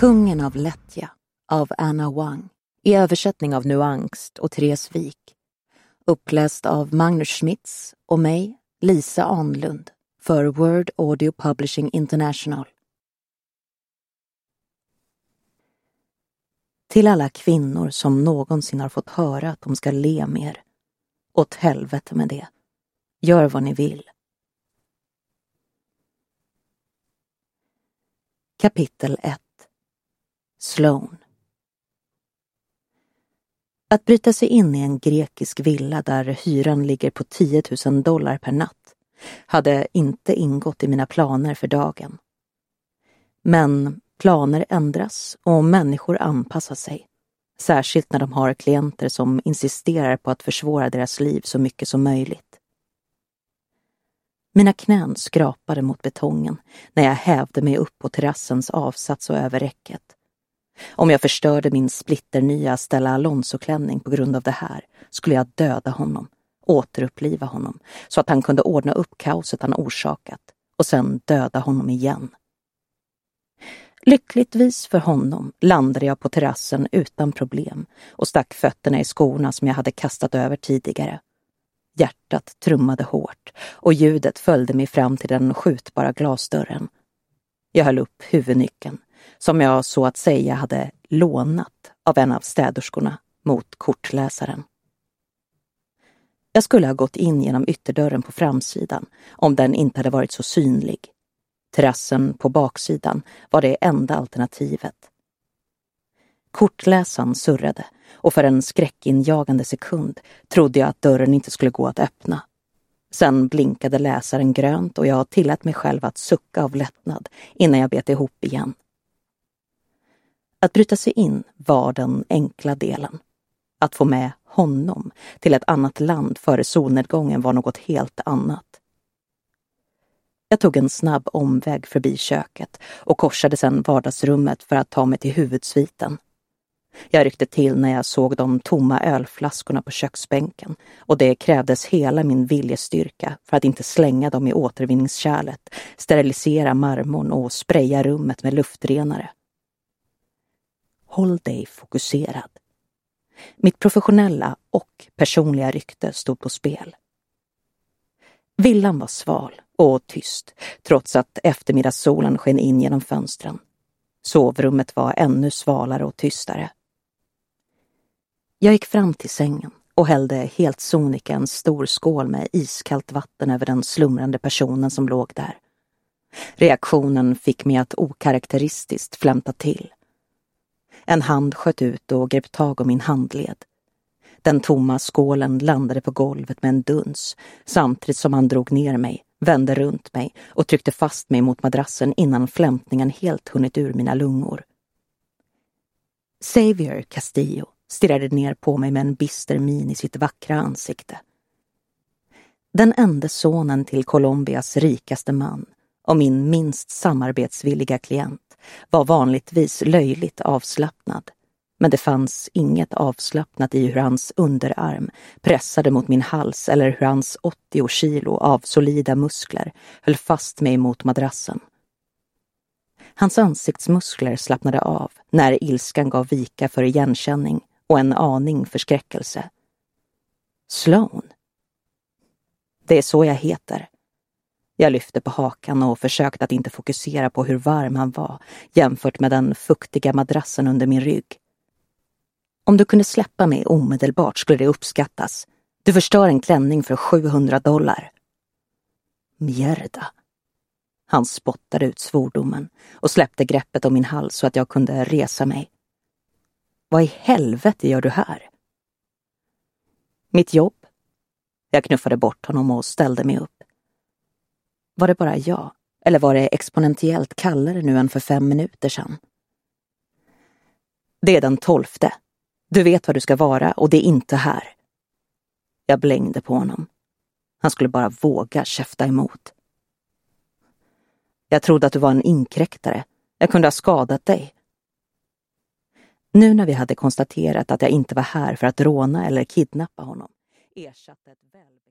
Kungen av Lättja av Anna Wang i översättning av Nuangst och Therese Wik. Uppläst av Magnus Schmitz och mig, Lisa Anlund, för Word Audio Publishing International. Till alla kvinnor som någonsin har fått höra att de ska le mer. Åt helvete med det. Gör vad ni vill. Kapitel 1. Sloan. Att bryta sig in i en grekisk villa där hyran ligger på $10,000 per natt hade inte ingått i mina planer för dagen. Men planer ändras och människor anpassar sig, särskilt när de har klienter som insisterar på att försvåra deras liv så mycket som möjligt. Mina knän skrapade mot betongen när jag hävde mig upp på terrassens avsats och över räcket. Om jag förstörde min splitternya Stella Alonso-klänning på grund av det här skulle jag döda honom, återuppliva honom så att han kunde ordna upp kaoset han orsakat och sen döda honom igen. Lyckligtvis för honom landade jag på terrassen utan problem och stack fötterna i skorna som jag hade kastat över tidigare. Hjärtat trummade hårt och ljudet följde mig fram till den skjutbara glasdörren. Jag höll upp huvudnyckeln, som jag så att säga hade lånat av en av städerskorna, mot kortläsaren. Jag skulle ha gått in genom ytterdörren på framsidan om den inte hade varit så synlig. Terrassen på baksidan var det enda alternativet. Kortläsaren surrade och för en skräckinjagande sekund trodde jag att dörren inte skulle gå att öppna. Sen blinkade läsaren grönt och jag tillät mig själv att sucka av lättnad innan jag bet ihop igen. Att bryta sig in var den enkla delen. Att få med honom till ett annat land före solnedgången var något helt annat. Jag tog en snabb omväg förbi köket och korsade sedan vardagsrummet för att ta mig till huvudsviten. Jag ryckte till när jag såg de tomma ölflaskorna på köksbänken och det krävdes hela min viljestyrka för att inte slänga dem i återvinningskärlet, sterilisera marmorn och spraya rummet med luftrenare. Håll dig fokuserad. Mitt professionella och personliga rykte stod på spel. Villan var sval och tyst, trots att eftermiddagssolen sken in genom fönstren. Sovrummet var ännu svalare och tystare. Jag gick fram till sängen och hällde helt sonika en stor skål med iskallt vatten över den slumrande personen som låg där. Reaktionen fick mig att okaraktäristiskt flämta till. En hand sköt ut och grep tag om min handled. Den tomma skålen landade på golvet med en duns, samtidigt som han drog ner mig, vände runt mig och tryckte fast mig mot madrassen innan flämtningen helt hunnit ur mina lungor. Xavier Castillo stirrade ner på mig med en bister min i sitt vackra ansikte. Den enda sonen till Colombias rikaste man och min minst samarbetsvilliga klient var vanligtvis löjligt avslappnad, men det fanns inget avslappnat i hur hans underarm pressade mot min hals eller hur hans 80 kilo av solida muskler höll fast mig mot madrassen. Hans ansiktsmuskler slappnade av när ilskan gav vika för igenkänning och en aning förskräckelse. Sloan. Det är så jag heter. Jag lyfte på hakan och försökte att inte fokusera på hur varm han var jämfört med den fuktiga madrassen under min rygg. Om du kunde släppa mig omedelbart skulle det uppskattas. Du förstör en klänning för $700. Mierda. Han spottade ut svordomen och släppte greppet om min hals så att jag kunde resa mig. Vad i helvete gör du här? Mitt jobb. Jag knuffade bort honom och ställde mig upp. Var det bara jag? Eller var det exponentiellt kallare nu än för 5 minuter sedan? Det är den 12:e. Du vet vad du ska vara och det är inte här. Jag blängde på honom. Han skulle bara våga käfta emot. Jag trodde att du var en inkräktare. Jag kunde ha skadat dig. Nu när vi hade konstaterat att jag inte var här för att råna eller kidnappa honom, ersatte ett väl